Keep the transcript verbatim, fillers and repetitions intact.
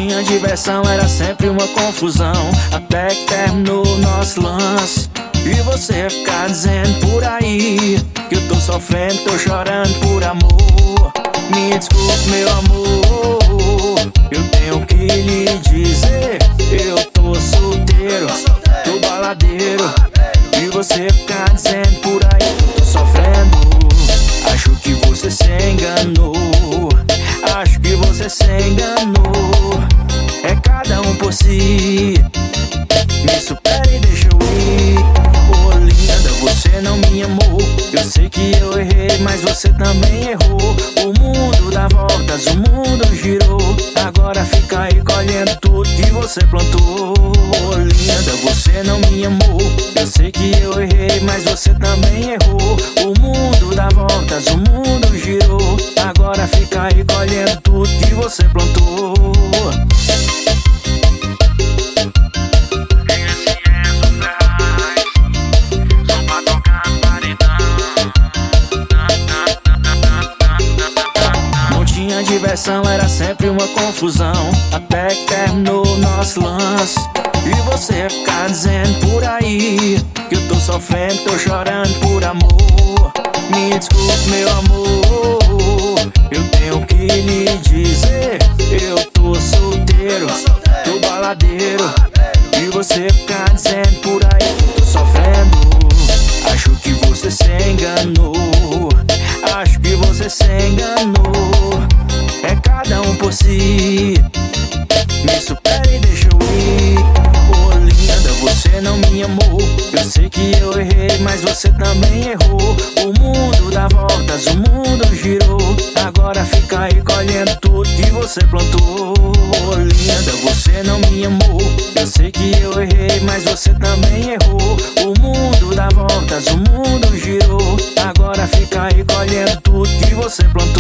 tinha diversão, era sempre uma confusão, até que terminou o nosso lance. E você ficar dizendo por aí que eu tô sofrendo, tô chorando por amor. Me desculpe, meu amor, eu tenho que lhe dizer, eu tô solteiro, tô baladeiro. E você ficar dizendo por aí que eu tô sofrendo. Acho que você se enganou, acho que você se enganou. É cada um por si, me supera e deixa eu ir. Oh linda, você não me amou. Eu sei que eu errei, mas você também errou. O mundo dá voltas, o mundo girou. Agora fica aí colhendo tudo que você plantou. Oh linda, você não me amou. Eu sei que eu errei, mas você também errou. O mundo dá voltas, o mundo girou. Agora fica aí colhendo tudo que você plantou. Não tinha diversão, era sempre uma confusão, até que terminou o nosso lance. E você ficar dizendo por aí que eu tô sofrendo, tô chorando por amor. Me desculpe, meu amor, eu tenho que lhe dizer, eu tô solteiro, tô baladeiro. E você ficar dizendo por aí que eu tô sofrendo. Acho que você se enganou, acho que você se enganou. É cada um por si, me supera e deixa eu ir. Oh linda, você não me amou. Eu sei que eu errei, mas você também errou. O mundo dá voltas, o mundo girou. Agora fica aí colhendo tudo que você plantou. Oh linda, você não me amou. Eu sei que eu errei, mas você também errou. O mundo dá voltas, o mundo girou. Agora fica aí colhendo tudo que você plantou.